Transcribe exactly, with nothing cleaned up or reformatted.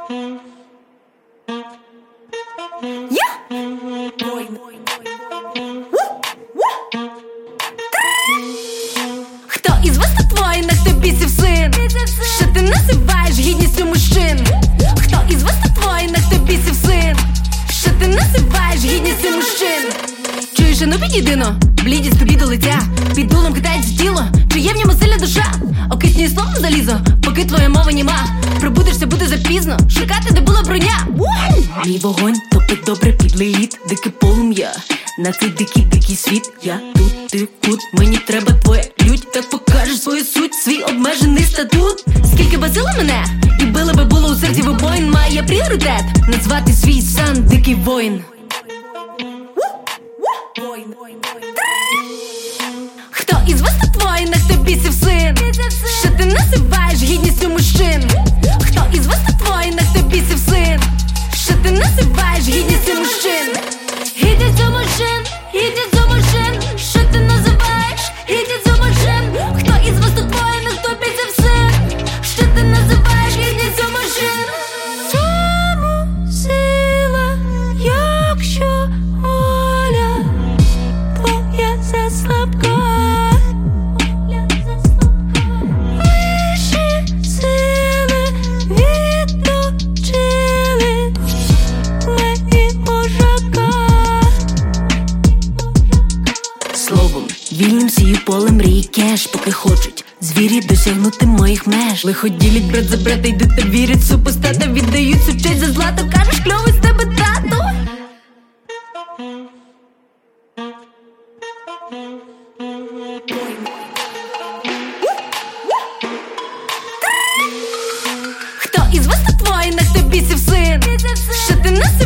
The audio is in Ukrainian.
Хто із вас тут воїнах, хто бісів син? Що ти називаєш гідністю мужчин? Хто із вас тут воїнах, хто бісів син? Що ти називаєш гідністю мужчин? Чуєш, а ну підійдино, блідість тобі до лиця. Під дулом китається тіло, чи є в ньому сильна душа? Окисні словом залізо, поки твоя мова німа. Пробудешся, буде запізно, шукати, де була броня. Мій вогонь топить добре підлий лід, дике полум'я на цей дикий, дикий світ. Я тут, ти тут, мені треба твоя лють. Так покажеш свою суть, свій обмежений статут. Скільки базило мене, і били би було у серці вибоїн. Має пріоритет назвати свій сан дикий воїн. Хто із вас тут воїнах, хто бісів син? Що ти називаєш гідністю мужчин? Хто із вас тут воїнах, хто бісів син? Що ти називаєш гідністю мужчин? Гідністю мужчин, гідністю мужчин. Що ти називаєш гідністю мужчин? Хто із вас тут воїнах, хто бісів син? Що ти називаєш гідністю мужчин? Чому сила, якщо воля твоя заслабка? Словом, вільним сію поле мрії кеш, поки хочуть звірі досягнути моїх меж. Лихо ділять брат за брата, йдуть та вірять супостата, віддають всю честь за злато. Кажеш, кльовий з тебе тату. Хто із вас тут воїнах, хто бісів син? Що ти називаєш